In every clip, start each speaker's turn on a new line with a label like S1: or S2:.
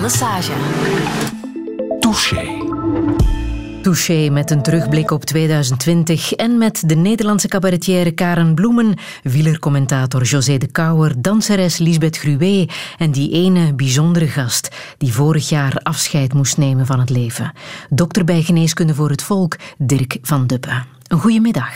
S1: Lesage.
S2: Touché.
S3: Touché met een terugblik op 2020 en met de Nederlandse cabaretière Karen Bloemen, wielercommentator José de Kouwer, danseres Lisbeth Gruwe en die ene bijzondere gast die vorig jaar afscheid moest nemen van het leven. Dokter bij Geneeskunde voor het Volk, Dirk van Duppe. Een goede middag.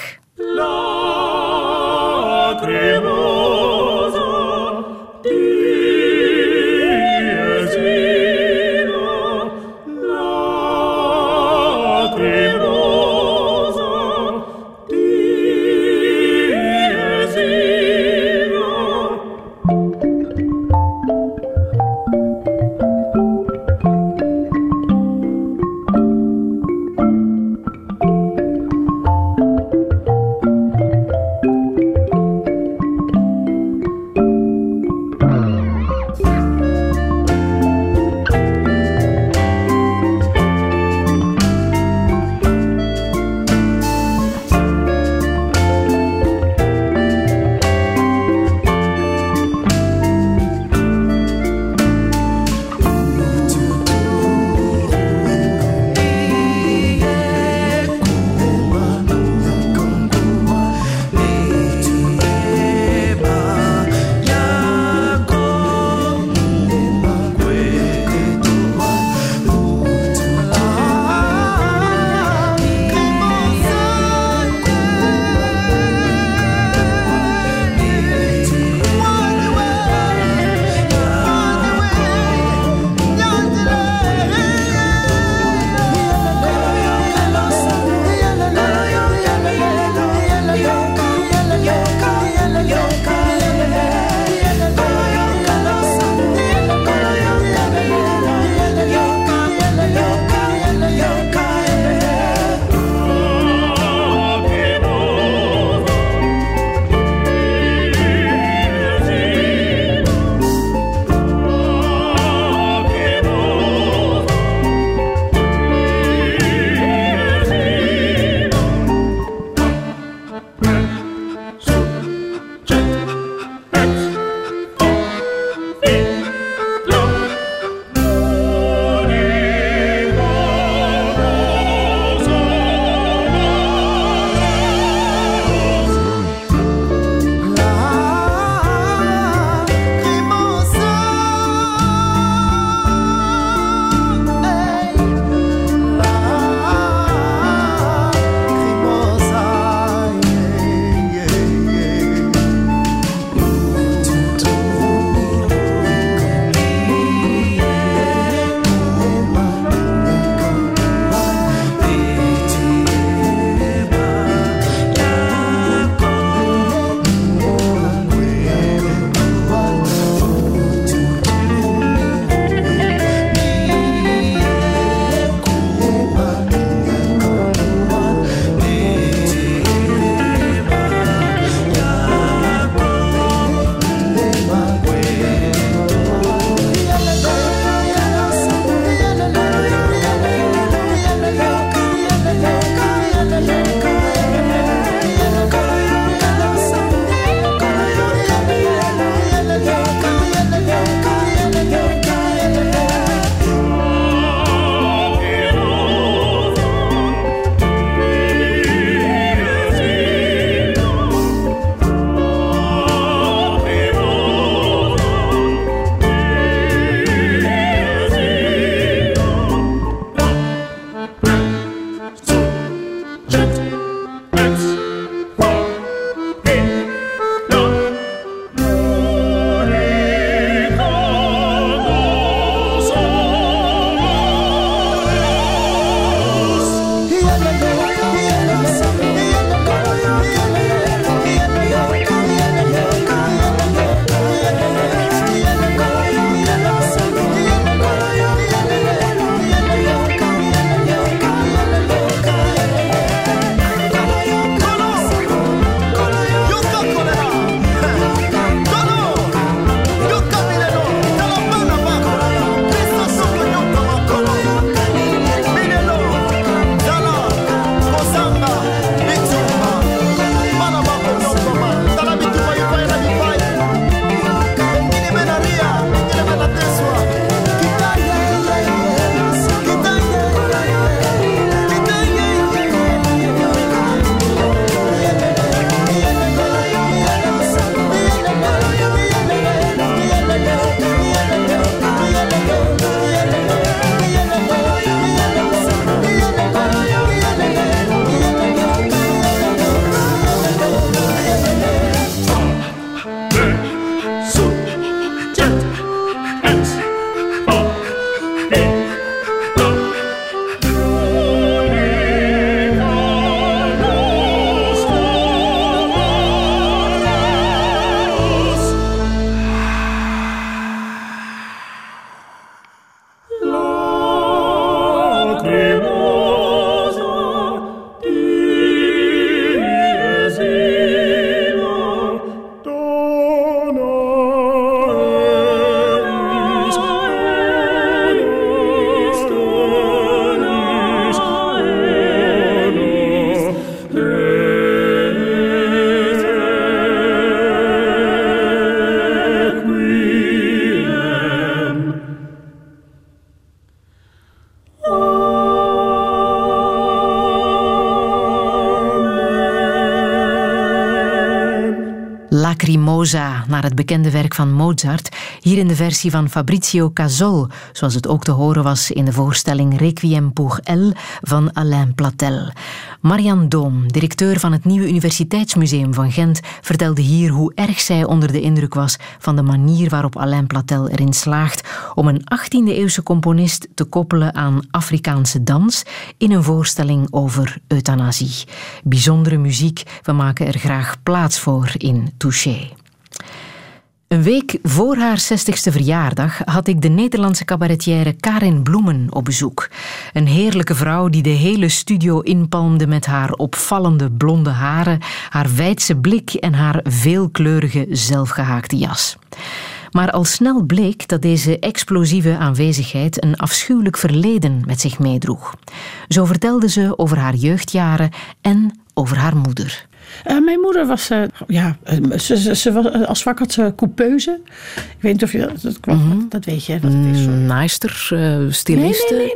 S3: Lacrimosa, naar het bekende werk van Mozart, hier in de versie van Fabrizio Casol, zoals het ook te horen was in de voorstelling Requiem pour Elle van Alain Platel. Marianne Doom, directeur van het Nieuwe Universiteitsmuseum van Gent, vertelde hier hoe erg zij onder de indruk was van de manier waarop Alain Platel erin slaagt om een 18e-eeuwse componist te koppelen aan Afrikaanse dans in een voorstelling over euthanasie. Bijzondere muziek, we maken er graag plaats voor in Touché. Een week voor haar 60ste verjaardag had ik de Nederlandse cabaretière Karin Bloemen op bezoek. Een heerlijke vrouw die de hele studio inpalmde met haar opvallende blonde haren, haar wijdse blik en haar veelkleurige zelfgehaakte jas. Maar al snel bleek dat deze explosieve aanwezigheid een afschuwelijk verleden met zich meedroeg. Zo vertelde ze over haar jeugdjaren en over haar moeder.
S1: Mijn moeder was, ze was als vak had ze coupeuse. Ik weet niet of je dat kwam, dat weet je. Wat het is.
S3: Naaister, styliste.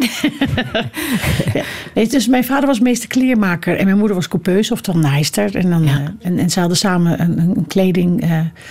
S1: Nee. Dus mijn vader was meester kleermaker en mijn moeder was coupeuse, oftewel naaister. En ze hadden samen een kleding,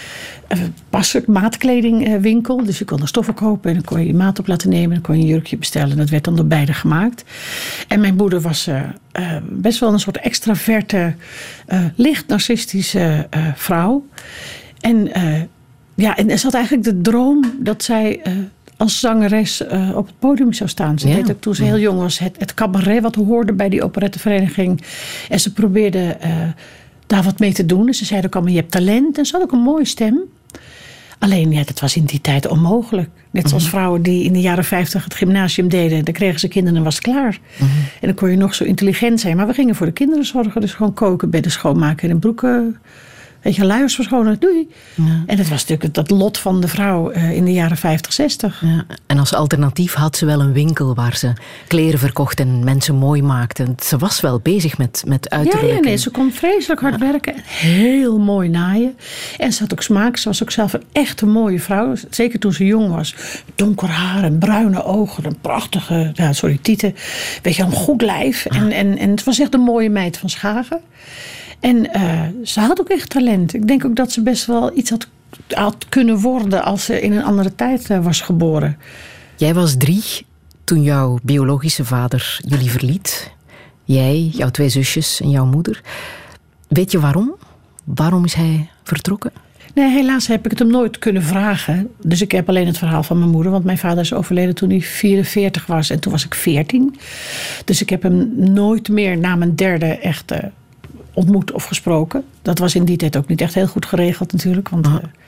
S1: maatkledingwinkel. Dus je kon er stoffen kopen en dan kon je je maat op laten nemen. En dan kon je een jurkje bestellen en dat werd dan door beide gemaakt. En mijn moeder was best wel een soort extraverte, licht narcistische vrouw. En ze had eigenlijk de droom dat zij als zangeres op het podium zou staan. Ze deed ook toen ze heel jong was het cabaret wat hoorde bij die operettevereniging. En ze probeerde daar wat mee te doen. En ze zeiden ook allemaal, je hebt talent. En ze had ook een mooie stem. Alleen, dat was in die tijd onmogelijk. Net zoals vrouwen die in de jaren 50 het gymnasium deden. Dan kregen ze kinderen en was het klaar. En dan kon je nog zo intelligent zijn. Maar we gingen voor de kinderen zorgen. Dus gewoon koken, bedden schoonmaken en broeken. Weet je, luiers verschonen, doei. Ja. En dat was natuurlijk dat lot van de vrouw in de jaren 50, 60.
S3: Ja. En als alternatief had ze wel een winkel waar ze kleren verkocht en mensen mooi maakte. Ze was wel bezig met uiterlijk.
S1: Ja, ze kon vreselijk hard werken en heel mooi naaien. En ze had ook smaak. Ze was ook zelf een echte mooie vrouw. Zeker toen ze jong was. Donker haar en bruine ogen. Een prachtige, tieten. Weet je, een goed lijf. En het was echt een mooie meid van Schagen. En ze had ook echt talent. Ik denk ook dat ze best wel iets had kunnen worden als ze in een andere tijd was geboren.
S3: Jij was 3 toen jouw biologische vader jullie verliet. Jij, jouw 2 zusjes en jouw moeder. Weet je waarom? Waarom is hij vertrokken?
S1: Nee, helaas heb ik het hem nooit kunnen vragen. Dus ik heb alleen het verhaal van mijn moeder. Want mijn vader is overleden toen hij 44 was. En toen was ik 14. Dus ik heb hem nooit meer na mijn 3e echt ontmoet of gesproken. Dat was in die tijd ook niet echt heel goed geregeld natuurlijk. Want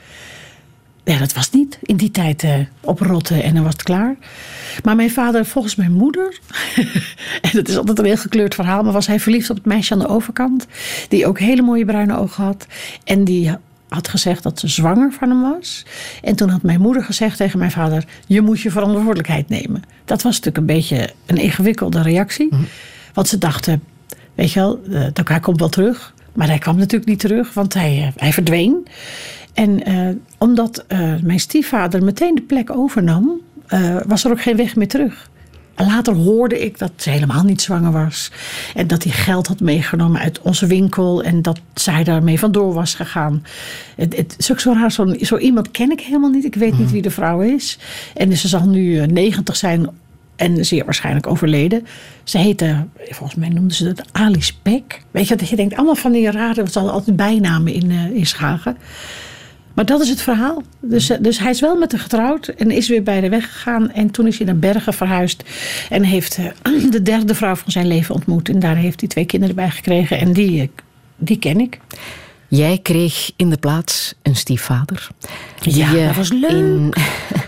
S1: dat was niet in die tijd oprotten en dan was het klaar. Maar mijn vader, volgens mijn moeder, en dat is altijd een heel gekleurd verhaal, maar was hij verliefd op het meisje aan de overkant, die ook hele mooie bruine ogen had. En die had gezegd dat ze zwanger van hem was. En toen had mijn moeder gezegd tegen mijn vader, je moet je verantwoordelijkheid nemen. Dat was natuurlijk een beetje een ingewikkelde reactie. Want ze dachten, weet je wel, hij komt wel terug. Maar hij kwam natuurlijk niet terug, want hij verdween. En omdat mijn stiefvader meteen de plek overnam, was er ook geen weg meer terug. Later hoorde ik dat ze helemaal niet zwanger was. En dat hij geld had meegenomen uit onze winkel. En dat zij daarmee vandoor was gegaan. Het is ook zo raar. Zo iemand ken ik helemaal niet. Ik weet niet wie de vrouw is. En ze zal nu 90 zijn en zeer waarschijnlijk overleden. Ze heette, volgens mij noemden ze het Alice Peck. Weet je, dat je denkt, allemaal van die rare, ze hadden altijd bijnamen in Schagen. Maar dat is het verhaal. Dus hij is wel met haar getrouwd en is weer bij de weg gegaan. En toen is hij naar Bergen verhuisd. En heeft de 3e vrouw van zijn leven ontmoet. En daar heeft hij 2 kinderen bij gekregen. En die ken ik.
S3: Jij kreeg in de plaats een stiefvader.
S1: Ja, dat was leuk.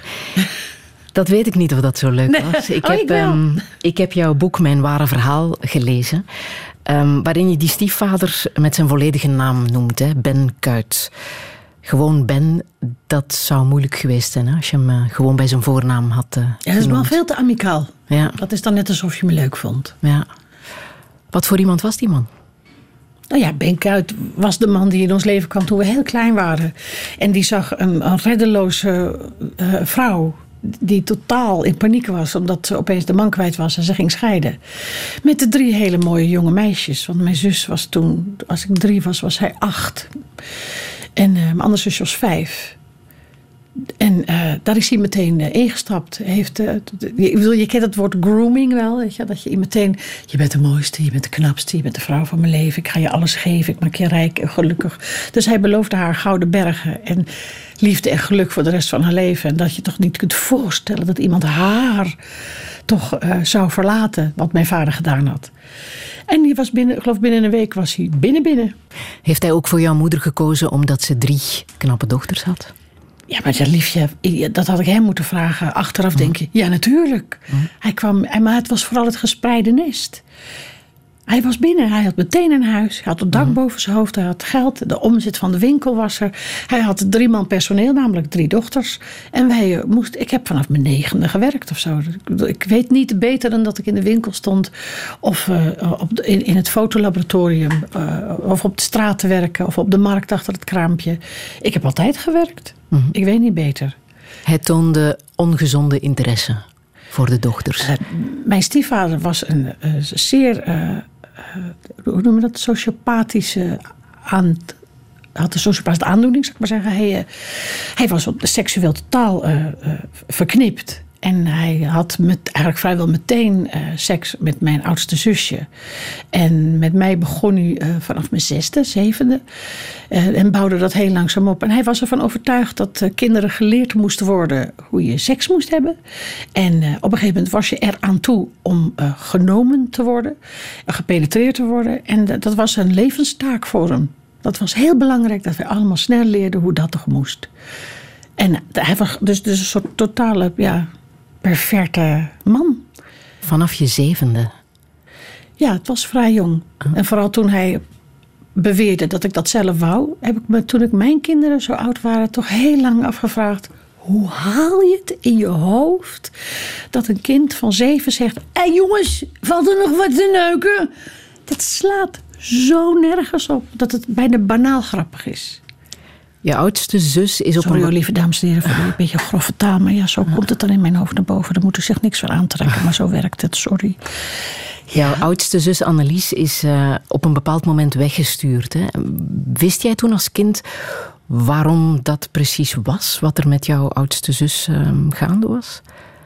S3: Dat weet ik niet of dat zo leuk was. Ik heb jouw boek Mijn Ware Verhaal gelezen. Waarin je die stiefvader met zijn volledige naam noemt. Hè? Ben Kuit. Gewoon Ben, dat zou moeilijk geweest zijn. Hè? Als je hem gewoon bij zijn voornaam had
S1: dat is wel veel te amicaal.
S3: Ja.
S1: Dat is dan net alsof je me leuk vond.
S3: Ja. Wat voor iemand was die man?
S1: Nou ja, Ben Kuit was de man die in ons leven kwam toen we heel klein waren. En die zag een reddeloze vrouw die totaal in paniek was omdat ze opeens de man kwijt was en ze ging scheiden. Met de 3 hele mooie jonge meisjes. Want mijn zus was toen, als ik 3 was, was hij 8. En mijn andere zusje was 5. En daar is hij meteen ingestapt. Je kent het woord grooming wel. Weet je? Dat je meteen, je bent de mooiste, je bent de knapste, je bent de vrouw van mijn leven. Ik ga je alles geven, ik maak je rijk en gelukkig. Dus hij beloofde haar gouden bergen en liefde en geluk voor de rest van haar leven. En dat je toch niet kunt voorstellen dat iemand haar toch zou verlaten, wat mijn vader gedaan had. En die was ik geloof binnen een week was hij binnen.
S3: Heeft hij ook voor jouw moeder gekozen omdat ze 3 knappe dochters had?
S1: Ja, maar liefje, dat had ik hem moeten vragen. Achteraf denk je, ja natuurlijk. Hij kwam, maar het was vooral het gespreide nest. Hij was binnen, hij had meteen een huis. Hij had het dak boven zijn hoofd, hij had geld. De omzet van de winkel was er. Hij had 3 man personeel, namelijk 3 dochters. En ik heb vanaf mijn 9e gewerkt of zo. Ik weet niet beter dan dat ik in de winkel stond. Of in het fotolaboratorium. Of op de straat te werken. Of op de markt achter het kraampje. Ik heb altijd gewerkt. Ik weet niet beter.
S3: Hij toonde ongezonde interesse voor de dochters.
S1: Mijn stiefvader was een zeer, hoe noem je dat, sociopathische had een sociopathische aandoening, zou ik maar zeggen. Hij was seksueel totaal verknipt. En hij had eigenlijk vrijwel meteen seks met mijn oudste zusje. En met mij begon hij vanaf mijn 6e, 7e. En bouwde dat heel langzaam op. En hij was ervan overtuigd dat kinderen geleerd moesten worden hoe je seks moest hebben. En op een gegeven moment was je eraan toe om genomen te worden. Gepenetreerd te worden. En dat was een levenstaak voor hem. Dat was heel belangrijk dat wij allemaal snel leerden hoe dat toch moest. En hij was dus een soort totale, perverte man.
S3: Vanaf je 7e?
S1: Ja, het was vrij jong. En vooral toen hij beweerde dat ik dat zelf wou, heb ik me, toen mijn kinderen zo oud waren, toch heel lang afgevraagd: hoe haal je het in je hoofd dat een kind van 7 zegt: hé jongens, valt er nog wat te neuken? Dat slaat zo nergens op dat het bijna banaal grappig is.
S3: Je oudste zus is op
S1: Sorry, lieve dames en heren, voor een beetje grove taal. Maar ja, zo komt het dan in mijn hoofd naar boven. Daar moet u zich niks van aantrekken, maar zo werkt het, sorry.
S3: Jouw oudste zus Annelies is op een bepaald moment weggestuurd. Hè? Wist jij toen als kind waarom dat precies was? Wat er met jouw oudste zus gaande was?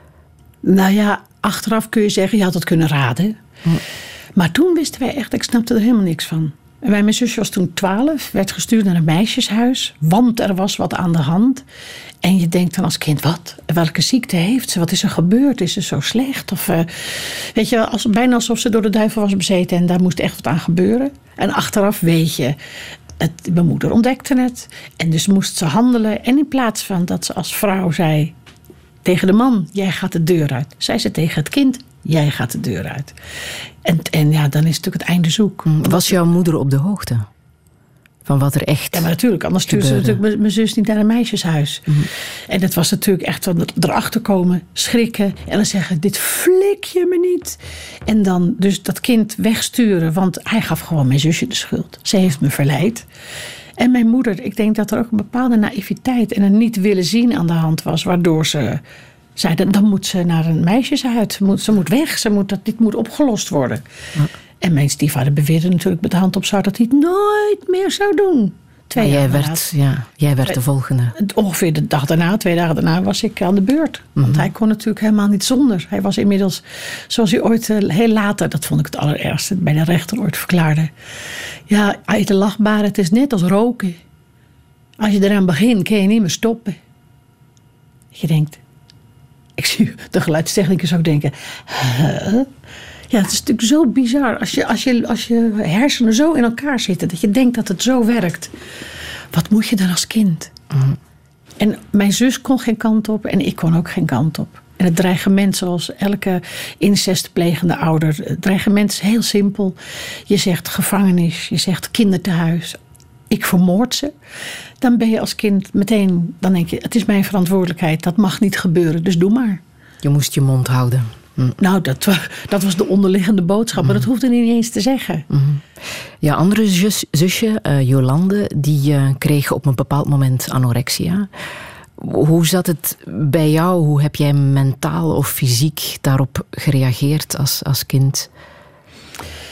S1: Nou ja, achteraf kun je zeggen, je had het kunnen raden. Maar toen wisten wij echt, ik snapte er helemaal niks van. En mijn zusje was toen 12, werd gestuurd naar een meisjeshuis, want er was wat aan de hand. En je denkt dan als kind, wat? Welke ziekte heeft ze? Wat is er gebeurd? Is ze zo slecht? Of weet je, bijna alsof ze door de duivel was bezeten en daar moest echt wat aan gebeuren. En achteraf weet je, mijn moeder ontdekte het. En dus moest ze handelen. En in plaats van dat ze als vrouw zei tegen de man, jij gaat de deur uit, zei ze tegen het kind, jij gaat de deur uit. En ja, dan is natuurlijk het einde zoek.
S3: Was jouw moeder op de hoogte van wat er echt
S1: Ja, maar natuurlijk. Anders stuurde ze natuurlijk mijn zus niet naar een meisjeshuis. En dat was natuurlijk echt van erachter komen, schrikken en dan zeggen, dit flik je me niet. En dan dus dat kind wegsturen, want hij gaf gewoon mijn zusje de schuld. Ze heeft me verleid. En mijn moeder, ik denk dat er ook een bepaalde naïviteit en een niet willen zien aan de hand was, waardoor ze zei, dan moet ze naar een meisjeshuis. Ze moet weg. Dit moet opgelost worden. Ja. En mijn stiefvader beweerde natuurlijk met de hand op zak dat hij het nooit meer zou doen.
S3: Jij werd de volgende.
S1: Ongeveer de dag daarna, 2 dagen daarna, was ik aan de beurt. Want hij kon natuurlijk helemaal niet zonder. Hij was inmiddels, zoals hij ooit heel later, dat vond ik het allerergste, bij de rechter ooit verklaarde. Ja, uit de lachbare, het is net als roken. Als je eraan begint, kun je niet meer stoppen. Je denkt, ik zie de geluidstechnicus ook denken, ja, het is natuurlijk zo bizar. Als je hersenen zo in elkaar zitten, dat je denkt dat het zo werkt. Wat moet je dan als kind? En mijn zus kon geen kant op en ik kon ook geen kant op. En het dreigement, zoals elke incestplegende ouder, het dreigement is heel simpel. Je zegt gevangenis, je zegt kindertehuis. Ik vermoord ze. Dan ben je als kind meteen, dan denk je, het is mijn verantwoordelijkheid. Dat mag niet gebeuren, dus doe maar.
S3: Je moest je mond houden.
S1: Nou, dat was de onderliggende boodschap. Maar dat hoefde niet eens te zeggen.
S3: Ja, andere zusje, Jolande, die kreeg op een bepaald moment anorexia. Hoe zat het bij jou? Hoe heb jij mentaal of fysiek daarop gereageerd als kind?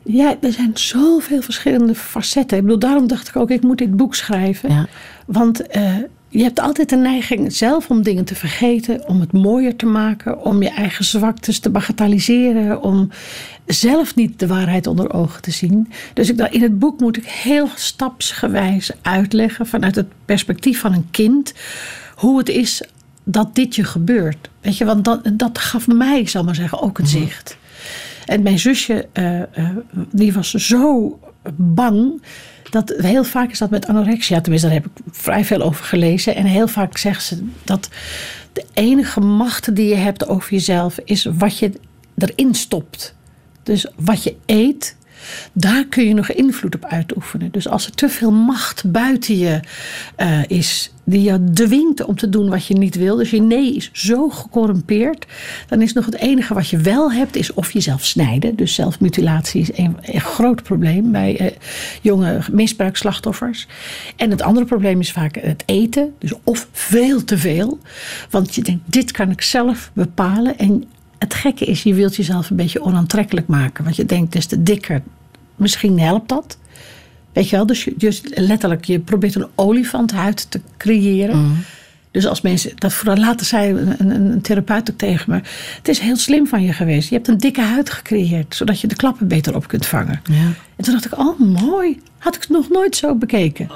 S1: Ja, er zijn zoveel verschillende facetten. Ik bedoel, daarom dacht ik ook, ik moet dit boek schrijven.
S3: Ja.
S1: Want je hebt altijd de neiging zelf om dingen te vergeten, om het mooier te maken, om je eigen zwaktes te bagatelliseren, om zelf niet de waarheid onder ogen te zien. Dus in het boek moet ik heel stapsgewijs uitleggen vanuit het perspectief van een kind hoe het is dat dit je gebeurt. Weet je, want dat gaf mij, zal maar zeggen, ook het zicht. En mijn zusje, die was zo bang. Dat heel vaak is dat met anorexia. Tenminste, daar heb ik vrij veel over gelezen. En heel vaak zegt ze dat de enige macht die je hebt over jezelf is wat je erin stopt. Dus wat je eet, daar kun je nog invloed op uitoefenen. Dus als er te veel macht buiten je is, die je dwingt om te doen wat je niet wil, dus je nee is zo gecorrumpeerd, dan is nog het enige wat je wel hebt, is of jezelf snijden. Dus zelfmutilatie is een groot probleem bij jonge misbruikslachtoffers. En het andere probleem is vaak het eten, dus of veel te veel. Want je denkt, dit kan ik zelf bepalen. En het gekke is, je wilt jezelf een beetje onaantrekkelijk maken. Want je denkt, des te dikker, misschien helpt dat. Weet je wel, dus letterlijk, je probeert een olifantenhuid te creëren. Mm. Dus als mensen, dat vooral later zei een therapeut ook tegen me, het is heel slim van je geweest. Je hebt een dikke huid gecreëerd, zodat je de klappen beter op kunt vangen. Ja. En toen dacht ik, oh mooi, had ik het nog nooit zo bekeken.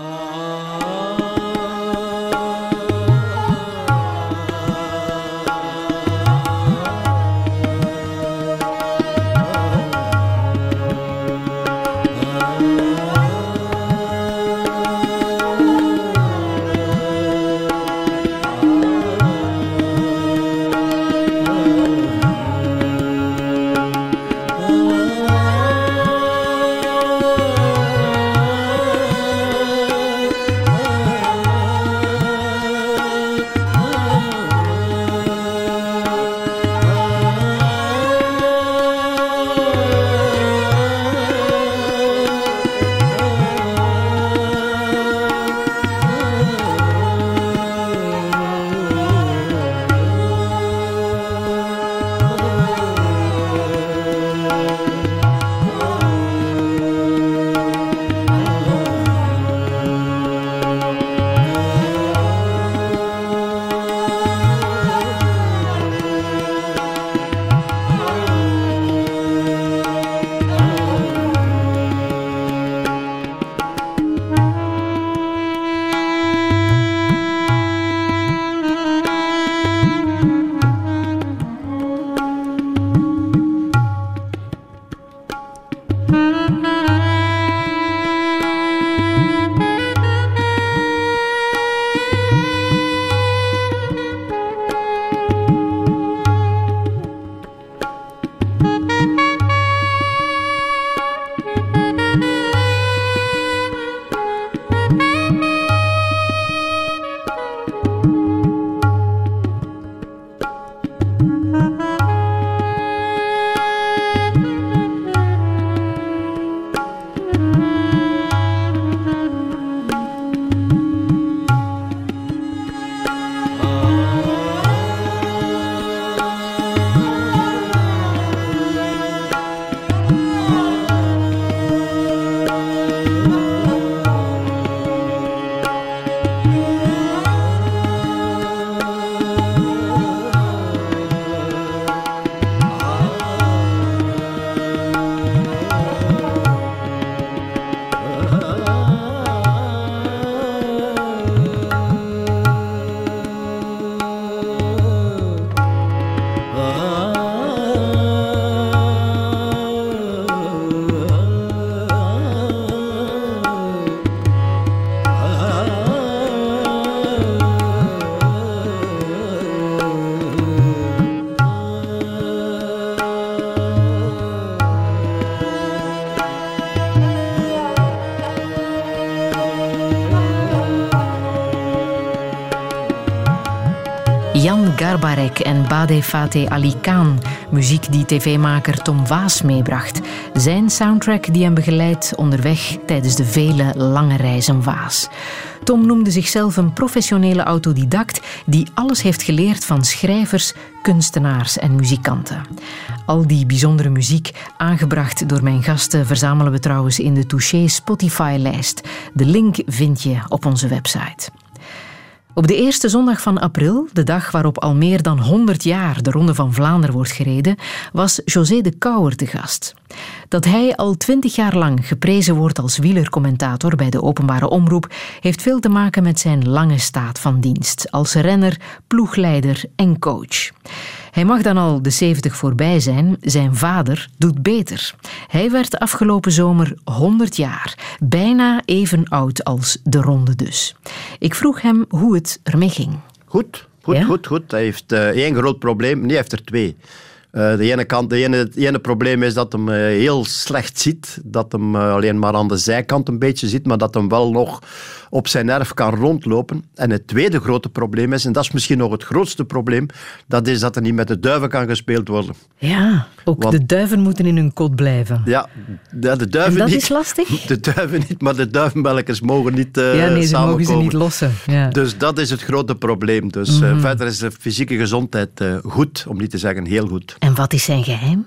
S3: Jan Garbarek en Bade Fateh Ali Khan, muziek die tv-maker Tom Waas meebracht. Zijn soundtrack die hem begeleidt onderweg tijdens de vele lange reizen Waas. Tom noemde zichzelf een professionele autodidact die alles heeft geleerd van schrijvers, kunstenaars en muzikanten. Al die bijzondere muziek, aangebracht door mijn gasten, verzamelen we trouwens in de Touché Spotify-lijst. De link vind je op onze website. Op de eerste zondag van april, de dag waarop al meer dan 100 jaar de Ronde van Vlaanderen wordt gereden, was José de Kouwer te gast. Dat hij al 20 jaar lang geprezen wordt als wielercommentator bij de openbare omroep, heeft veel te maken met zijn lange staat van dienst als renner, ploegleider en coach. Hij mag dan al de 70 voorbij zijn. Zijn vader doet beter. Hij werd afgelopen zomer 100 jaar. Bijna even oud als de Ronde dus. Ik vroeg hem hoe het ermee ging.
S4: Goed. Hij heeft één groot probleem. Nee, hij heeft er twee. Het ene probleem is dat hem heel slecht ziet. Dat hem alleen maar aan de zijkant een beetje ziet, maar dat hem wel nog op zijn erf kan rondlopen. En het tweede grote probleem is, en dat is misschien nog het grootste probleem, dat is dat er niet met de duiven kan gespeeld worden.
S3: Ja, ook de duiven moeten in hun kot blijven.
S4: Ja, de duiven
S3: en dat
S4: niet.
S3: Is lastig?
S4: De duiven niet, maar de duivenmelkers mogen niet
S3: ze mogen ze niet lossen. Ja.
S4: Dus dat is het grote probleem. Dus verder is de fysieke gezondheid goed, om niet te zeggen heel goed.
S3: En wat is zijn geheim?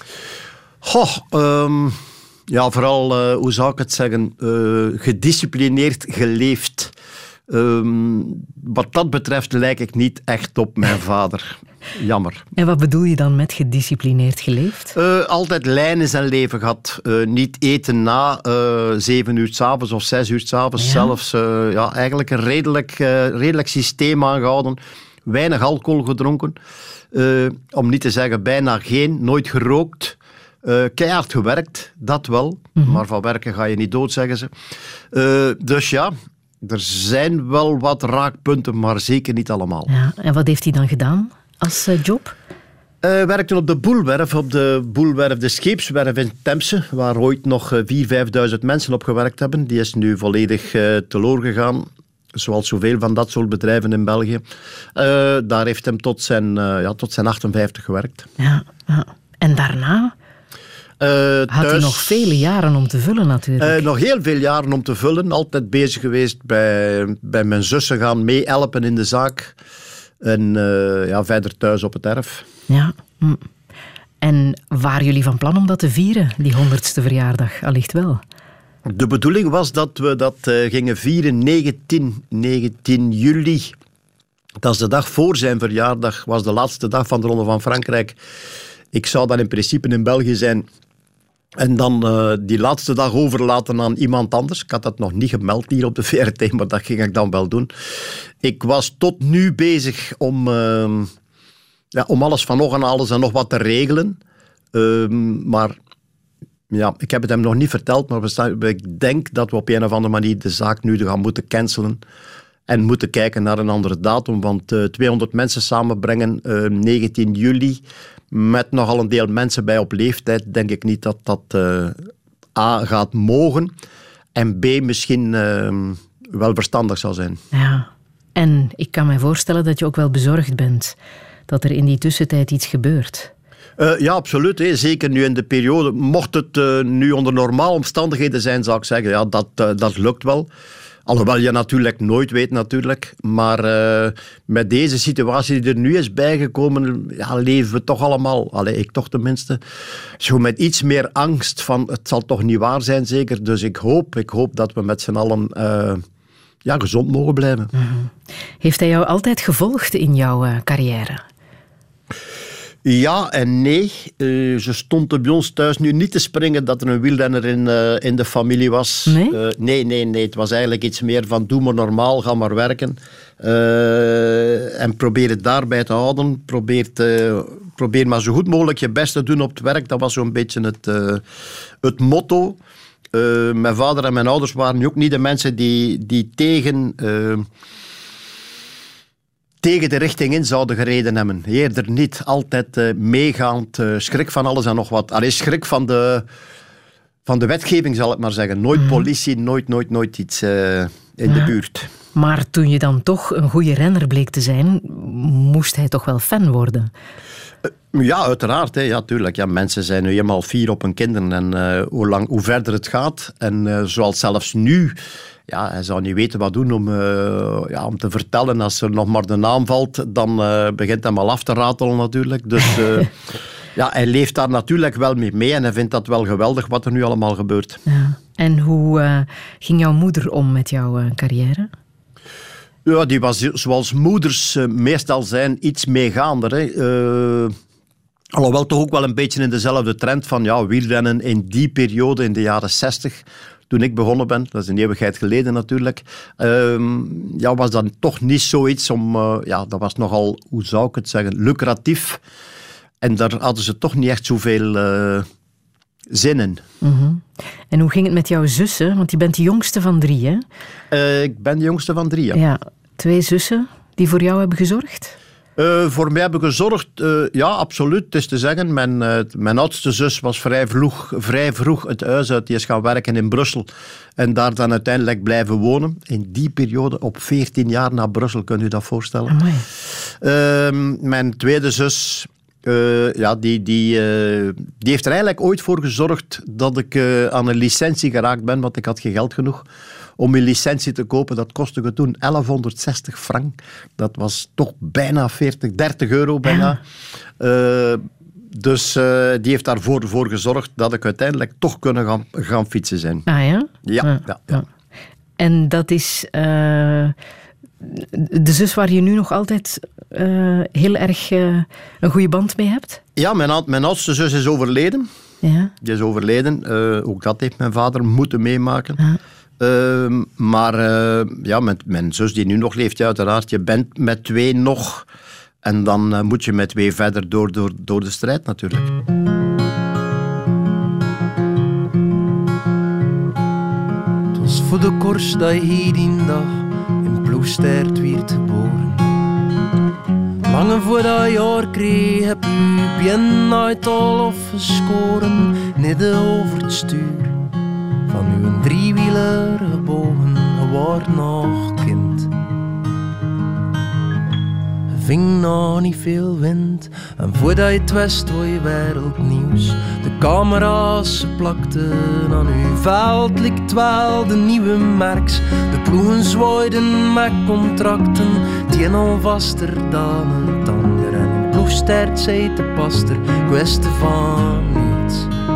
S4: Vooral, hoe zou ik het zeggen, gedisciplineerd geleefd. Wat dat betreft lijk ik niet echt op mijn vader. Jammer.
S3: En wat bedoel je dan met gedisciplineerd geleefd?
S4: Altijd lijn in zijn leven gehad. Niet eten na 7 uur 's avonds of 6 uur 's avonds. Ja. Zelfs eigenlijk een redelijk systeem aangehouden. Weinig alcohol gedronken. Om niet te zeggen bijna geen. Nooit gerookt. Keihard gewerkt, dat wel. Mm-hmm. Maar van werken ga je niet dood, zeggen ze. Dus ja, er zijn wel wat raakpunten, maar zeker niet allemaal.
S3: Ja, en wat heeft hij dan gedaan als job?
S4: Werkte op de boelwerf, de scheepswerf in Temse, waar ooit nog 4.000-5.000 mensen op gewerkt hebben. Die is nu volledig teloor gegaan. Zoals zoveel van dat soort bedrijven in België. Daar heeft hem tot zijn 58 gewerkt.
S3: Ja. En daarna? Had hij nog vele jaren om te vullen natuurlijk.
S4: Nog heel veel jaren om te vullen. Altijd bezig geweest bij mijn zussen gaan meehelpen in de zaak. En verder thuis op het erf.
S3: Ja. En waren jullie van plan om dat te vieren, die 100ste verjaardag? Allicht wel.
S4: De bedoeling was dat we dat gingen vieren 19 juli. Dat is de dag voor zijn verjaardag. Was de laatste dag van de Ronde van Frankrijk. Ik zou dan in principe in België zijn. En dan die laatste dag overlaten aan iemand anders. Ik had dat nog niet gemeld hier op de VRT, maar dat ging ik dan wel doen. Ik was tot nu bezig om alles van nog en alles en nog wat te regelen. Maar ja, ik heb het hem nog niet verteld, maar ik denk dat we op een of andere manier de zaak nu gaan moeten cancelen. En moeten kijken naar een andere datum, want 200 mensen samenbrengen 19 juli... met nogal een deel mensen bij op leeftijd, denk ik niet dat dat A, gaat mogen, en B, misschien wel verstandig zal zijn.
S3: Ja, en ik kan me voorstellen dat je ook wel bezorgd bent dat er in die tussentijd iets gebeurt.
S4: Ja, absoluut. Hè. Zeker nu in de periode. Mocht het nu onder normale omstandigheden zijn, zou ik zeggen, ja, dat lukt wel. Alhoewel je natuurlijk nooit weet, natuurlijk. Maar met deze situatie die er nu is bijgekomen, leven we toch allemaal, ik toch tenminste, zo met iets meer angst van het zal toch niet waar zijn, zeker. Dus ik hoop dat we met z'n allen gezond mogen blijven.
S3: Mm-hmm. Heeft hij jou altijd gevolgd in jouw carrière?
S4: Ja en nee. Ze stond er bij ons thuis nu niet te springen dat er een wielrenner in de familie was.
S3: Nee?
S4: Nee. Het was eigenlijk iets meer van doe maar normaal, ga maar werken. En probeer het daarbij te houden. Probeer maar zo goed mogelijk je best te doen op het werk. Dat was zo'n beetje het motto. Mijn vader en mijn ouders waren nu ook niet de mensen die tegen de richting in zouden gereden hebben. Eerder niet. Altijd meegaand. Schrik van alles en nog wat. Schrik van de wetgeving, zal ik maar zeggen. Nooit politie, nooit iets. in de buurt.
S3: Maar toen je dan toch een goede renner bleek te zijn, moest hij toch wel fan worden?
S4: Ja, uiteraard. Hè. Ja, tuurlijk. Ja, mensen zijn nu eenmaal fier op hun kinderen. En hoe verder het gaat. En zoals zelfs nu... Ja, hij zou niet weten wat doen om te vertellen. Als er nog maar de naam valt, dan begint hij al af te ratelen natuurlijk. Dus ja, hij leeft daar natuurlijk wel mee. En hij vindt dat wel geweldig wat er nu allemaal gebeurt.
S3: Ja. En hoe ging jouw moeder om met jouw carrière?
S4: Ja, die was zoals moeders meestal zijn iets meegaander. Hè. Alhoewel toch ook wel een beetje in dezelfde trend van wielrennen in die periode, in de jaren 60... Toen ik begonnen ben, dat is een eeuwigheid geleden natuurlijk, was dat toch niet zoiets om... dat was nogal, hoe zou ik het zeggen, lucratief. En daar hadden ze toch niet echt zoveel zin in.
S3: Mm-hmm. En hoe ging het met jouw zussen? Want je bent de jongste van 3, hè?
S4: Ik ben de jongste van 3, ja.
S3: Ja. 2 zussen die voor jou hebben gezorgd?
S4: Voor mij hebben gezorgd, ja, absoluut. Het is te zeggen, mijn oudste zus was vrij vroeg het huis uit. Die is gaan werken in Brussel en daar dan uiteindelijk blijven wonen. In die periode, op 14 jaar naar Brussel, kunt u dat voorstellen. Mijn tweede zus... Die heeft er eigenlijk ooit voor gezorgd dat ik aan een licentie geraakt ben, want ik had geen geld genoeg om een licentie te kopen. Dat kostte me toen 1160 frank. Dat was toch bijna 30 euro bijna. Ja. Dus die heeft daarvoor gezorgd dat ik uiteindelijk toch kunnen gaan fietsen zijn.
S3: Ah ja?
S4: Ja.
S3: En dat is... de zus waar je nu nog altijd heel erg een goede band mee hebt? Ja,
S4: mijn oudste zus is overleden.
S3: Ja.
S4: Die is overleden. Ook dat heeft mijn vader moeten meemaken. Ja. Maar met mijn zus die nu nog leeft, uiteraard. Je bent met 2 nog. En dan moet je met 2 verder door de strijd natuurlijk.
S5: Het was voor de koers dat je hier die dag Ploegstert werd geboren. Lange voordat je jaar kreeg, heb u bien uit al afgeschoren. Midden over het stuur van uw 3-wieler gebogen. Je wordt nog kind. Je ving nog niet veel wind. En voordat je het wist, word je wereldnieuws. De camera's plakten aan uw veld, likt wel de nieuwe merks. De ploegen zwaaiden met contracten, die al vaster dan het ander. En een ploegstert zei de paster, ik wist van niets.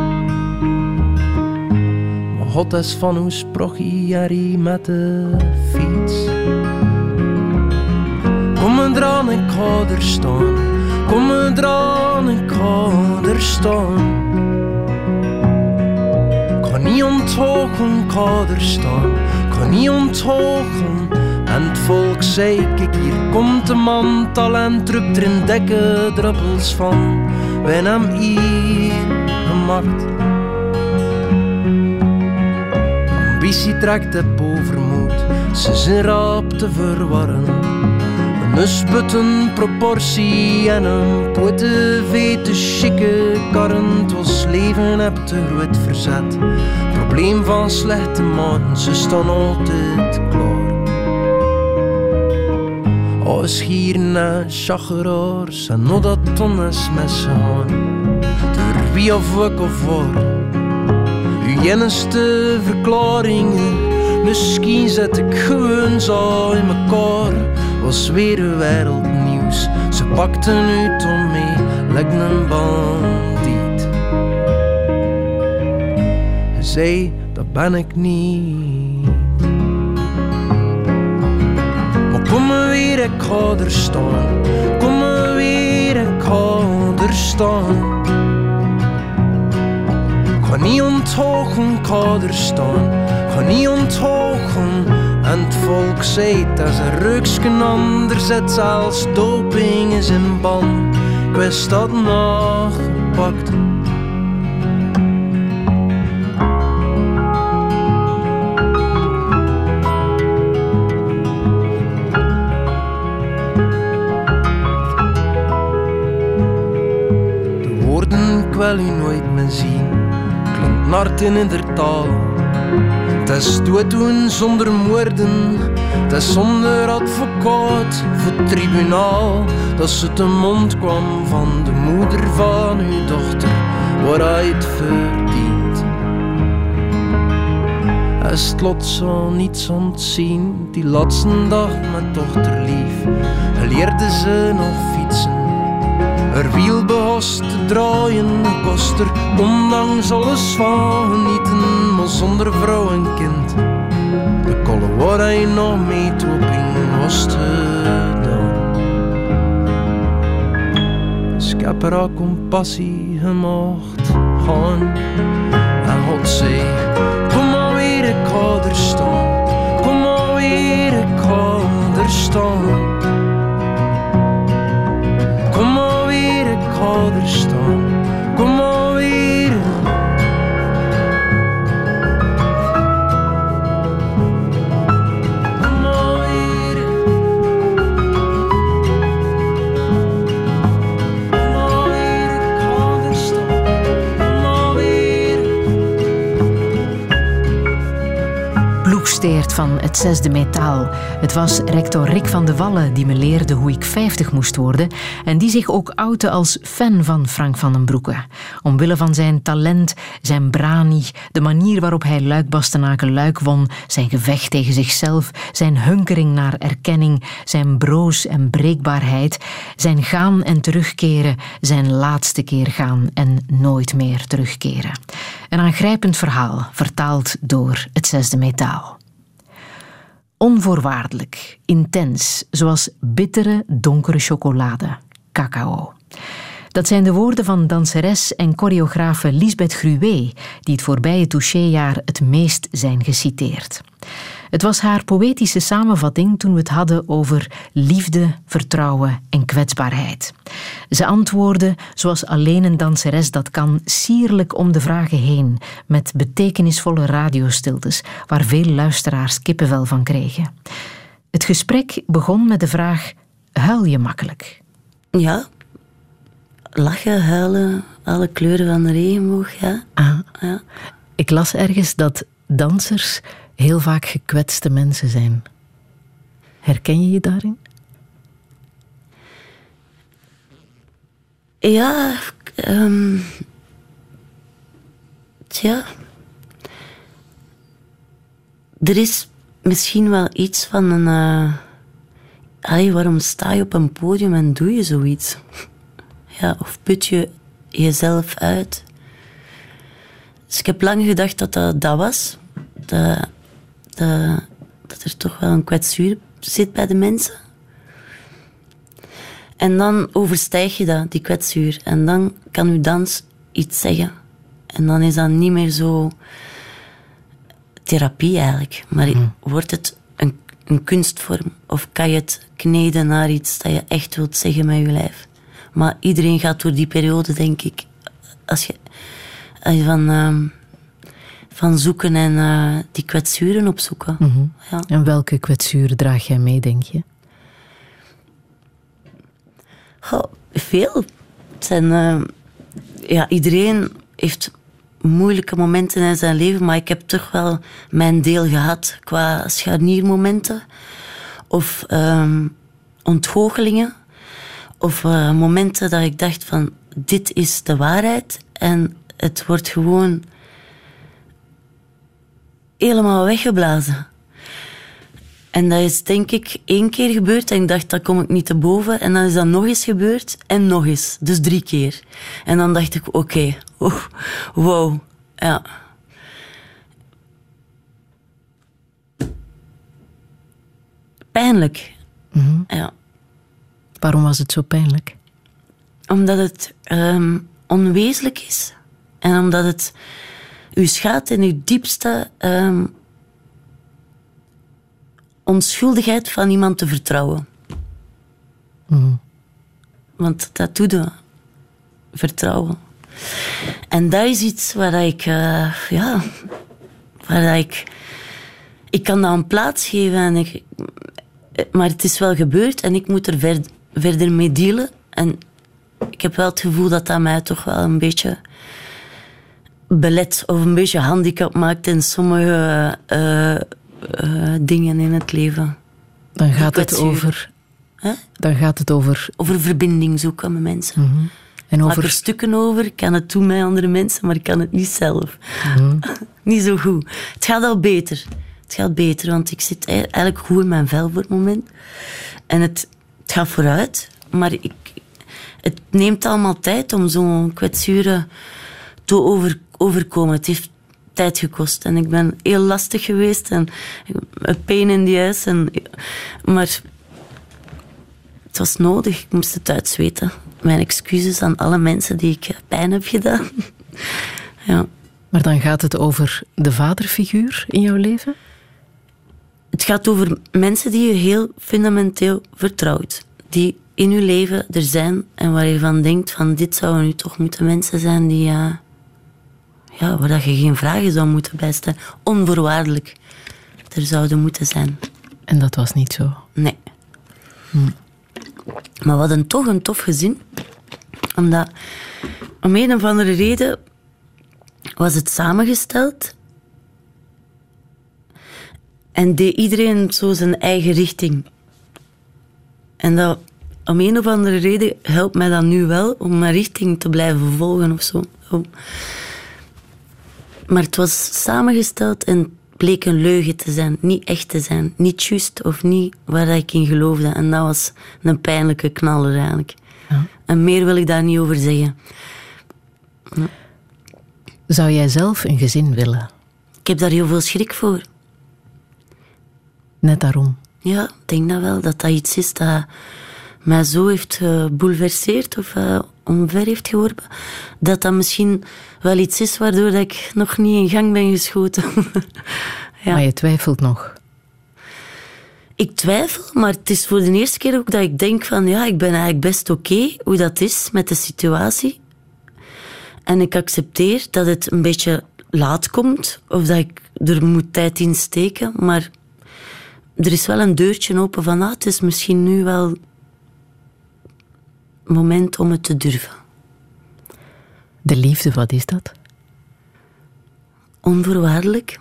S5: Maar God is van hoe sprach hij met de fiets. Kom eraan, ik ga er staan. Kom eraan, ik ga er staan. Ik ga niet onthogen, ik ga er staan. Ik ga niet onthogen. En het volk zei, kijk hier komt de man. Talent drukt er in dikke druppels van. Wij hem hier gemaakt. Ambitie trekt het overmoed. Ze zijn rap te verwarren. Een sputten proportie en een poete vete chique karren. Het was leven heb te groot verzet. Probleem van slechte maten, ze staan altijd klaar. Als schieren en chageraars en nog dat tonnes messen gaan. Door wie of ik of waar. Uw enigste verklaringen. Misschien zet ik gewoon zo in mekaar. Was weer wereldnieuws. Ze pakten u om mee, lijkt een bandiet. Hij zei, dat ben ik niet. Maar kom maar weer, ik ga er staan. Kom maar weer, ik ga er staan. Ik ga niet onthogen, ik ga er staan. Ik ga niet onthogen. En het volk zei, dat is een reuksken anders, het zelfs doping is in ban. Ik wist dat nog gepakt. De woorden, ik wil u nooit meer zien, klinkt nart in ieder taal. Het is dooddoen zonder moorden, het is zonder advocaat voor het tribunaal. Dat ze te mond kwam van de moeder van uw dochter, waar hij het verdient. Is het lot zo niets ontzien, die laatste dag met dochter lief, leerde ze nog fietsen. Er wiel behost te draaien, kost er ondanks alles van genieten, maar zonder vrouw en kind. De kolle waar hij nog meetoping was gedaan. Dus ik heb er al compassie gemaakt gaan. En God zei, kom maar weer, ik ga er staan. Kom maar weer, ik ga er staan. Kom maar weer, ik ga er staan. Kom maar weer. Kom maar weer. Kom maar weer, ik ga er staan. Kom maar weer.
S3: Ploegsteert van het 6e metaal. Het was rector Rick van de Wallen die me leerde hoe ik 50 moest worden en die zich ook outte als fan van Frank van den Broeke. Omwille van zijn talent, zijn brani, de manier waarop hij Luik-Bastenaken-Luik won, zijn gevecht tegen zichzelf, zijn hunkering naar erkenning, zijn broos en breekbaarheid, zijn gaan en terugkeren, zijn laatste keer gaan en nooit meer terugkeren. Een aangrijpend verhaal, vertaald door het 6e metaal. Onvoorwaardelijk, intens, zoals bittere, donkere chocolade, cacao. Dat zijn de woorden van danseres en choreografe Lisbeth Gruwé, die het voorbije Touché-jaar het meest zijn geciteerd. Het was haar poëtische samenvatting toen we het hadden over liefde, vertrouwen en kwetsbaarheid. Ze antwoordde, zoals alleen een danseres dat kan, sierlijk om de vragen heen, met betekenisvolle radiostiltes, waar veel luisteraars kippenvel van kregen. Het gesprek begon met de vraag, huil je makkelijk?
S6: Ja, lachen, huilen, alle kleuren van de regenboog, ja.
S3: Ah.
S6: Ja.
S3: Ik las ergens dat dansers heel vaak gekwetste mensen zijn. Herken je je daarin?
S6: Ja, tja. Er is misschien wel iets van een... waarom sta je op een podium en doe je zoiets? Ja, of put je jezelf uit? Dus ik heb lang gedacht dat dat was. Dat er toch wel een kwetsuur zit bij de mensen. En dan overstijg je dat, die kwetsuur. En dan kan uw dans iets zeggen. En dan is dat niet meer zo therapie eigenlijk. Maar wordt het een kunstvorm? Of kan je het kneden naar iets dat je echt wilt zeggen met je lijf? Maar iedereen gaat door die periode, denk ik. Als je van zoeken en die kwetsuren opzoeken.
S3: Mm-hmm.
S6: Ja.
S3: En welke kwetsuren draag jij mee, denk je?
S6: Veel. Het zijn, iedereen heeft moeilijke momenten in zijn leven, maar ik heb toch wel mijn deel gehad qua scharniermomenten of ontgoochelingen of momenten dat ik dacht van dit is de waarheid en het wordt gewoon helemaal weggeblazen. En dat is denk ik 1 keer gebeurd en ik dacht, dat kom ik niet te boven. En dan is dat nog eens gebeurd en nog eens. Dus 3 keer. En dan dacht ik, oké, wow, ja. Pijnlijk.
S3: Mm-hmm.
S6: Ja.
S3: Waarom was het zo pijnlijk?
S6: Omdat het onwezenlijk is. En omdat het u schaadt in uw diepste onschuldigheid van iemand te vertrouwen.
S3: Mm.
S6: Want dat doet je. Vertrouwen. En dat is iets waar ik kan dat een plaats geven. En maar het is wel gebeurd en ik moet er verder mee dealen. En ik heb wel het gevoel dat dat mij toch wel een beetje belet of een beetje handicap maakt in sommige dingen in het leven.
S3: Dan gaat het over...
S6: Huh?
S3: Dan gaat het over...
S6: Over verbinding zoeken met mensen.
S3: Mm-hmm. En
S6: Ik maak er stukken over, ik kan het doen met andere mensen, maar ik kan het niet zelf.
S3: Mm-hmm.
S6: Niet zo goed. Het gaat al beter. Het gaat beter, want ik zit eigenlijk goed in mijn vel voor het moment. En het gaat vooruit, maar het neemt allemaal tijd om zo'n kwetsuren te overkomen. Het heeft tijd gekost en ik ben heel lastig geweest en een pain in the ass. Maar het was nodig, ik moest het uitzweten. Mijn excuses aan alle mensen die ik pijn heb gedaan. Ja.
S3: Maar dan gaat het over de vaderfiguur in jouw leven?
S6: Het gaat over mensen die je heel fundamenteel vertrouwt. Die in je leven er zijn en waar je van denkt van dit zouden nu toch moeten mensen zijn die... waar dat je geen vragen zou moeten bijstellen. Onvoorwaardelijk er zouden moeten zijn.
S3: En dat was niet zo?
S6: Nee. Maar we hadden toch een tof gezin. Omdat, om een of andere reden, was het samengesteld. En deed iedereen zo zijn eigen richting. En dat, om een of andere reden helpt mij dat nu wel om mijn richting te blijven volgen of zo. Maar het was samengesteld en bleek een leugen te zijn, niet echt te zijn, niet juist of niet waar ik in geloofde. En dat was een pijnlijke knaller eigenlijk. Ja. En meer wil ik daar niet over zeggen. Ja.
S3: Zou jij zelf een gezin willen?
S6: Ik heb daar heel veel schrik voor.
S3: Net daarom?
S6: Ja, ik denk dat wel, dat iets is dat mij zo heeft gebouleverseerd of omver heeft geworpen, dat misschien wel iets is waardoor dat ik nog niet in gang ben geschoten. Ja.
S3: Maar je twijfelt nog?
S6: Ik twijfel, maar het is voor de eerste keer ook dat ik denk van ja, ik ben eigenlijk best oké hoe dat is met de situatie. En ik accepteer dat het een beetje laat komt, of dat ik er moet tijd in steken, maar er is wel een deurtje open van het is misschien nu wel moment om het te durven.
S3: De liefde, wat is dat?
S6: Onvoorwaardelijk.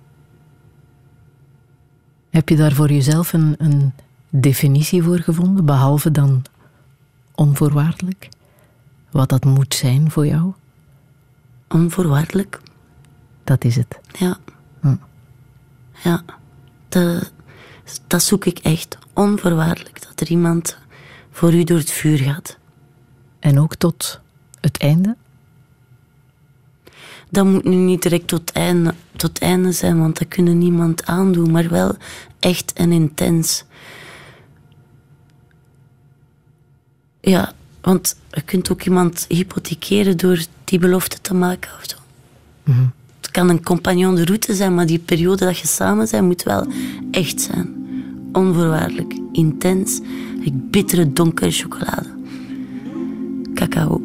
S3: Heb je daar voor jezelf een definitie voor gevonden, behalve dan onvoorwaardelijk? Wat dat moet zijn voor jou?
S6: Onvoorwaardelijk.
S3: Dat is het.
S6: Ja. Ja. Dat zoek ik echt. Onvoorwaardelijk. Dat er iemand voor u door het vuur gaat.
S3: En ook tot het einde?
S6: Dat moet nu niet direct tot einde zijn, want dat kunnen niemand aandoen, maar wel echt en intens. Ja, want je kunt ook iemand hypothekeren door die belofte te maken of zo.
S3: Mm-hmm.
S6: Het kan een compagnon de route zijn, maar die periode dat je samen bent moet wel echt zijn. Onvoorwaardelijk, intens, bittere, donkere chocolade. Cacao.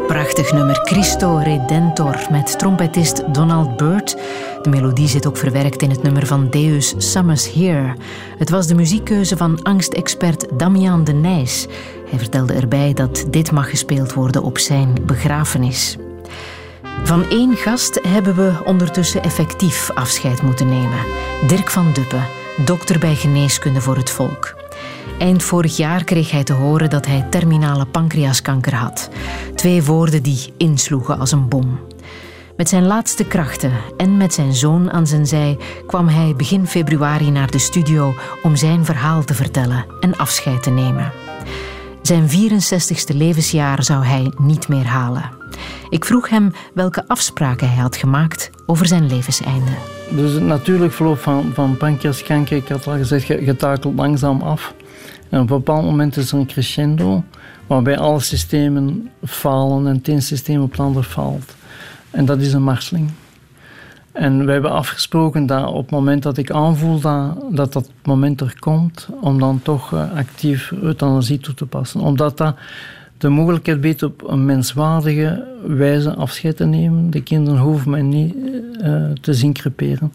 S3: Prachtig nummer, Christo Redentor, met trompetist Donald Byrd. De melodie zit ook verwerkt in het nummer van Deus Summer's Here. Het was de muziekkeuze van angstexpert Damian de Nijs. Hij vertelde erbij dat dit mag gespeeld worden op zijn begrafenis. Van één gast hebben we ondertussen effectief afscheid moeten nemen. Dirk van Duppen, dokter bij geneeskunde voor het volk. Eind vorig jaar kreeg hij te horen dat hij terminale pancreaskanker had. 2 woorden die insloegen als een bom. Met zijn laatste krachten en met zijn zoon aan zijn zij kwam hij begin februari naar de studio om zijn verhaal te vertellen en afscheid te nemen. Zijn 64ste levensjaar zou hij niet meer halen. Ik vroeg hem welke afspraken hij had gemaakt over zijn levenseinde.
S7: Dus het natuurlijk verloop van pancreaskanker, ik had al gezegd, je takelt langzaam af. En op een bepaald moment is er een crescendo, waarbij alle systemen falen en het ene systeem op het andere faalt. En dat is een marseling. En we hebben afgesproken dat op het moment dat ik aanvoel dat moment er komt, om dan toch actief euthanasie toe te passen. Omdat dat de mogelijkheid biedt op een menswaardige wijze afscheid te nemen. De kinderen hoeven mij niet te zien creperen.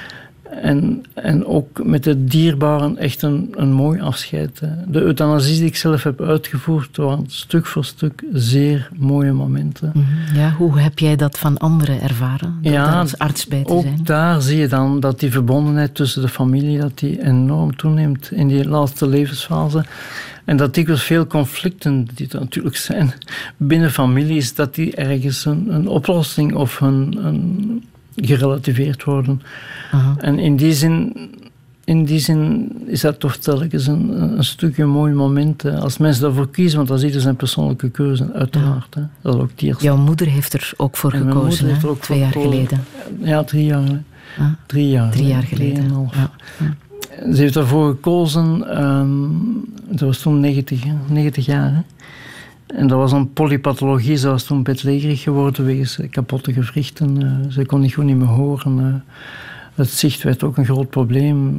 S7: En ook met de dierbaren echt een mooi afscheid. De euthanasie die ik zelf heb uitgevoerd waren stuk voor stuk zeer mooie momenten.
S3: Ja, hoe heb jij dat van anderen ervaren? Door daar als arts bij te zijn?
S7: Ook daar zie je dan dat die verbondenheid tussen de familie dat die enorm toeneemt in die laatste levensfase. En dat dikwijls veel conflicten, die er natuurlijk zijn binnen families, dat die ergens een oplossing of een gerelativeerd worden. Aha. En in die zin is dat toch telkens een stukje mooi moment. Als mensen daarvoor kiezen, want dat is ieder zijn persoonlijke keuze, uiteraard. Ja. Dat is ook die eerste.
S3: Jouw moeder heeft er ook voor gekozen, hè? 2 jaar geleden.
S7: Ja, 3 jaar. 3 jaar.
S3: 3 jaar geleden.
S7: 3,5. Ja. Ze heeft daarvoor gekozen, dat was toen 90 jaar. Hè? En dat was een polypathologie, ze was toen bedlegerig geworden wegens kapotte gewrichten. Ze kon niet goed niet meer horen. Het zicht werd ook een groot probleem.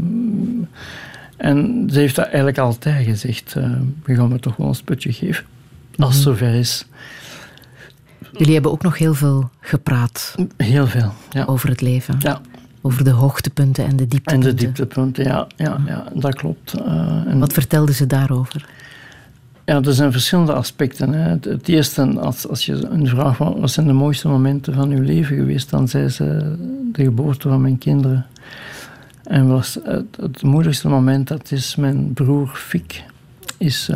S7: En ze heeft dat eigenlijk altijd gezegd. We gaan me toch wel een sputje geven, als het zover is.
S3: Jullie hebben ook nog heel veel gepraat.
S7: Heel veel, ja.
S3: Over het leven.
S7: Ja.
S3: Over de hoogtepunten en de dieptepunten.
S7: En de dieptepunten, ja, dat klopt.
S3: Wat vertelde ze daarover?
S7: Ja, er zijn verschillende aspecten. Hè. Het eerste, als je een vraag van wat zijn de mooiste momenten van uw leven geweest, dan zei ze de geboorte van mijn kinderen. En was het moeilijkste moment, dat is mijn broer Fik. Is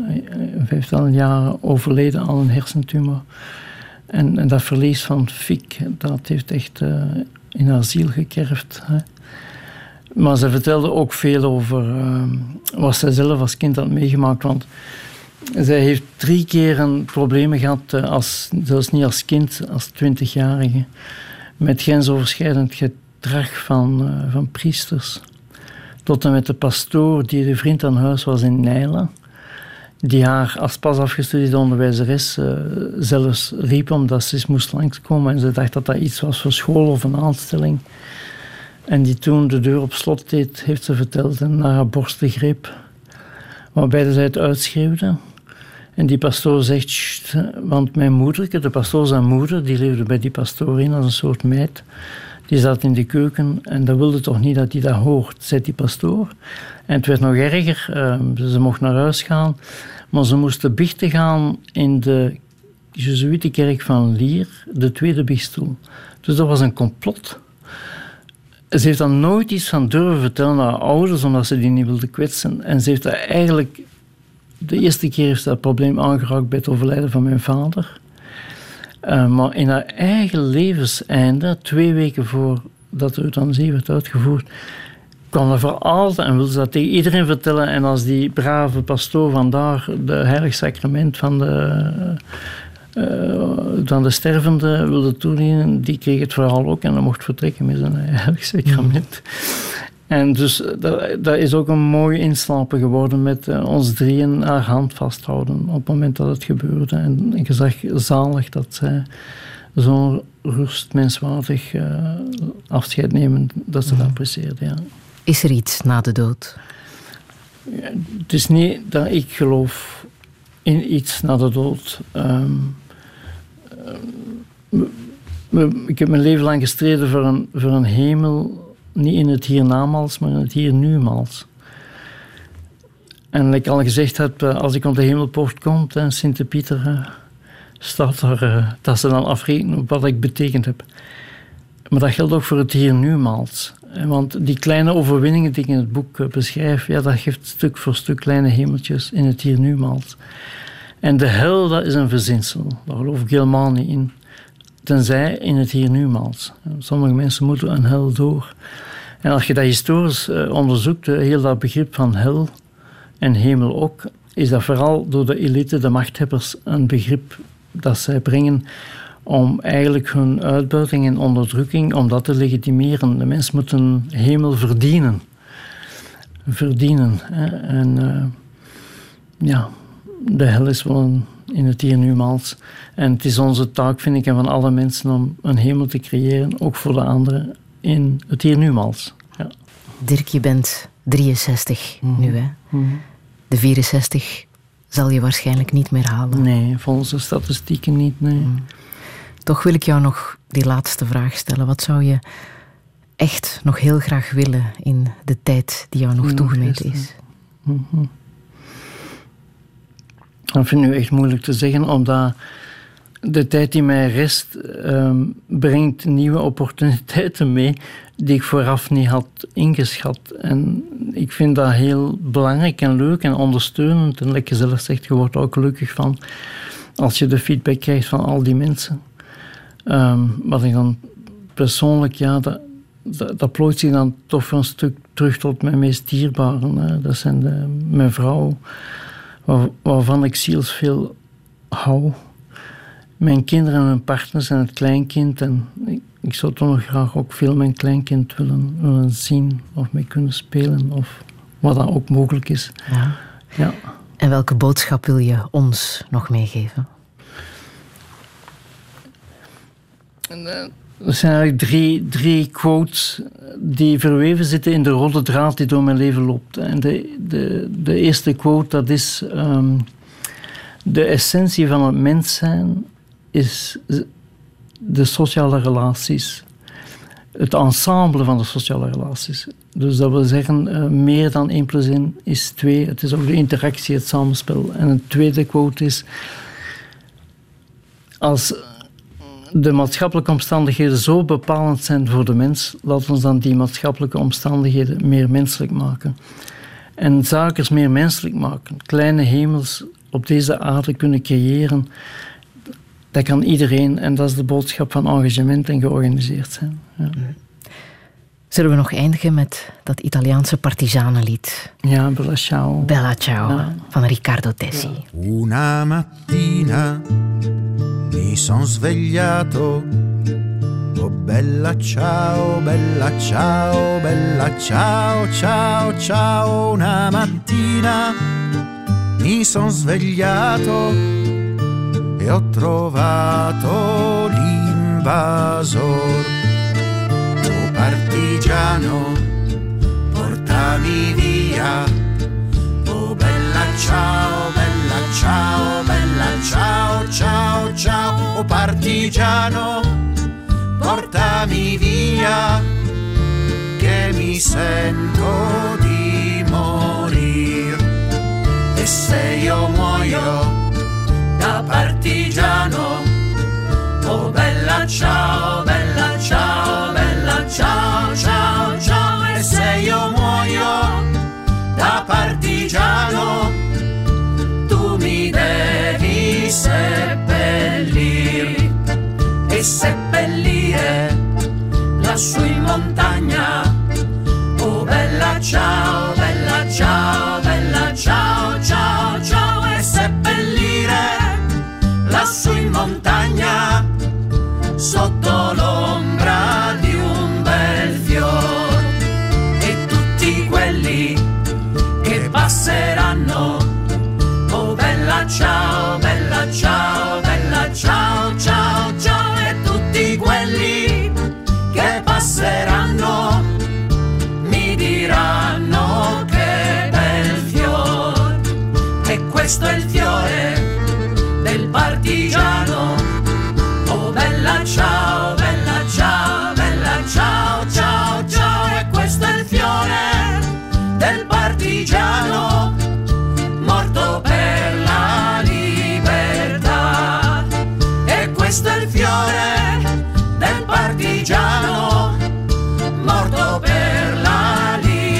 S7: 15 jaar overleden aan een hersentumor. En dat verlies van Fik, dat heeft echt in haar ziel gekerfd. Hè. Maar ze vertelde ook veel over wat zij zelf als kind had meegemaakt. Want zij heeft 3 keer problemen gehad, zelfs niet als kind, als 20-jarige, met grensoverschrijdend gedrag van priesters. Tot en met de pastoor die de vriend aan huis was in Nijlen, die haar als pas afgestudeerde onderwijzeres zelfs riep omdat ze eens moest langskomen. En ze dacht dat dat iets was voor school of een aanstelling. En die toen de deur op slot deed, heeft ze verteld, en naar haar borsten greep. Waarbij zij het uitschreeuwde. En die pastoor zegt, Sst, want mijn moeder, de pastoor zijn moeder, die leefde bij die pastoor in als een soort meid. Die zat in de keuken en dat wilde toch niet dat hij dat hoort, zei die pastoor. En het werd nog erger, ze mocht naar huis gaan, maar ze moesten biechten gaan in de Jezuïetenkerk van Lier, de tweede biechtstoel. Dus dat was een complot. Ze heeft dan nooit iets van durven vertellen aan haar ouders, omdat ze die niet wilde kwetsen. En ze heeft dat eigenlijk... De eerste keer heeft ze dat probleem aangeraakt bij het overlijden van mijn vader. Maar in haar eigen levenseinde, 2 weken voordat de euthanasie werd uitgevoerd, kwam er voor altijd en wilde ze dat tegen iedereen vertellen. En als die brave pastoor vandaar de heilig sacrament van de stervende wilde toedienen, die kreeg het verhaal ook en dan mocht vertrekken met zijn heilig sacrament. En dus dat is ook een mooi inslapen geworden met ons 3 haar hand vasthouden op het moment dat het gebeurde. En ik zag zalig dat zij zo'n rustmenswaardig afscheid nemen, dat ze dat apprecieerde. Ja.
S3: Is er iets na de dood?
S7: Ja, het is niet dat ik geloof in iets na de dood. ik heb mijn leven lang gestreden voor een hemel, niet in het hiernamaals, maar in het hier-nu-maals. En like ik al gezegd heb, als ik op de hemelpoort kom, en Sint-Pieter staat daar, dat ze dan afrekenen op wat ik betekend heb. Maar dat geldt ook voor het hier-nu-maals. Want die kleine overwinningen die ik in het boek beschrijf, ja, dat geeft stuk voor stuk kleine hemeltjes in het hier-nu-maals. En de hel, dat is een verzinsel. Daar geloof ik helemaal niet in. Tenzij in het hier-nu-maals. Sommige mensen moeten een hel door. En als je dat historisch onderzoekt, heel dat begrip van hel en hemel ook, is dat vooral door de elite, de machthebbers, een begrip dat zij brengen om eigenlijk hun uitbuiting en onderdrukking, om dat te legitimeren. De mens moet een hemel verdienen. En de hel is wel in het hier-nu-maals. En het is onze taak, vind ik, en van alle mensen om een hemel te creëren, ook voor de anderen, in het hier-nu-maals. Ja.
S3: Dirk, je bent 63 nu, hè? De 64 zal je waarschijnlijk niet meer halen.
S7: Nee, volgens de statistieken niet, nee.
S3: Toch wil ik jou nog die laatste vraag stellen. Wat zou je echt nog heel graag willen in de tijd die jou nog toegemeten is?
S7: Dat vind ik nu echt moeilijk te zeggen, omdat de tijd die mij rest brengt nieuwe opportuniteiten mee die ik vooraf niet had ingeschat. En ik vind dat heel belangrijk en leuk en ondersteunend. En like je zelf zegt, je wordt er ook gelukkig van als je de feedback krijgt van al die mensen. Wat ik dan persoonlijk, ja, dat plooit zich dan toch voor een stuk terug tot mijn meest dierbaren. Hè. Dat zijn mijn vrouw, waarvan ik zielsveel hou. Mijn kinderen en mijn partners en het kleinkind. En ik zou toch nog graag ook veel mijn kleinkind willen zien of mee kunnen spelen. Of wat dan ook mogelijk is.
S3: Ja.
S7: Ja.
S3: En welke boodschap wil je ons nog meegeven?
S7: Er zijn eigenlijk drie quotes die verweven zitten in de rode draad die door mijn leven loopt. En de eerste quote, dat is de essentie van het mens zijn is de sociale relaties. Het ensemble van de sociale relaties. Dus dat wil zeggen, meer dan 1 + 1 is 2. Het is ook de interactie, het samenspel. En een tweede quote is, als de maatschappelijke omstandigheden zo bepalend zijn voor de mens, laten we dan die maatschappelijke omstandigheden meer menselijk maken. En zaken meer menselijk maken. Kleine hemels op deze aarde kunnen creëren. Dat kan iedereen. En dat is de boodschap van engagement en georganiseerd zijn. Ja.
S3: Zullen we nog eindigen met dat Italiaanse partisanenlied?
S7: Ja, Bella Ciao.
S3: Bella Ciao, ja. Van Riccardo Tessi.
S8: Una mattina mi son svegliato, oh bella ciao, bella ciao, bella ciao, ciao, ciao. Una mattina mi son svegliato e ho trovato l'invasor. Oh partigiano, portami via, oh bella ciao, bella ciao, bella ciao, ciao, ciao. Oh partigiano, portami via, che mi sento di morir. E se io muoio da partigiano, oh bella ciao, bella ciao, bella ciao, ciao, ciao. E se io muoio da partigiano, tu mi devi seppellir e seppellire lassù in montagna. Oh bella ciao, bella ciao, bella ciao, ciao, ciao. E seppellire lassù in montagna sotto l'ombra di un bel fior. E tutti quelli che passeranno, oh bella ciao, bella ciao, bella ciao, ciao, ciao. E tutti bella ciao, bella ciao, bella ciao, ciao, ciao. E questo è il fiore del partigiano morto per la libertà. E questo è il fiore del partigiano morto per la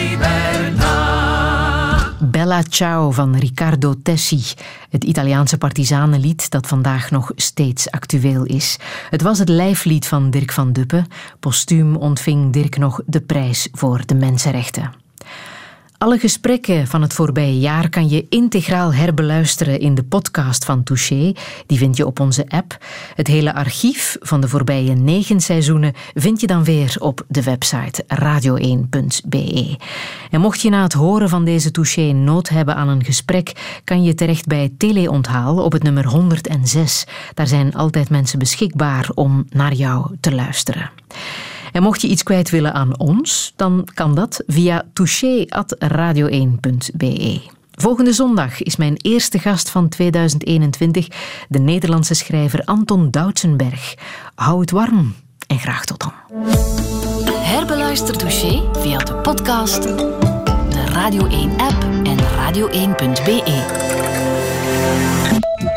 S8: libertà.
S3: Bella Ciao van Riccardo Tessi, het Italiaanse partisanenlied dat vandaag nog steeds actueel is. Het was het lijflied van Dirk van Duppe. Postuum ontving Dirk nog de prijs voor de mensenrechten. Alle gesprekken van het voorbije jaar kan je integraal herbeluisteren in de podcast van Touché. Die vind je op onze app. Het hele archief van de voorbije 9 seizoenen vind je dan weer op de website radio1.be. En mocht je na het horen van deze Touché nood hebben aan een gesprek, kan je terecht bij Teleonthaal op het nummer 106. Daar zijn altijd mensen beschikbaar om naar jou te luisteren. En mocht je iets kwijt willen aan ons, dan kan dat via touché@radio1.be. Volgende zondag is mijn eerste gast van 2021 de Nederlandse schrijver Anton Doutsenberg. Hou het warm en graag tot dan.
S9: Herbeluister Touché via de podcast, de Radio 1-app en radio1.be.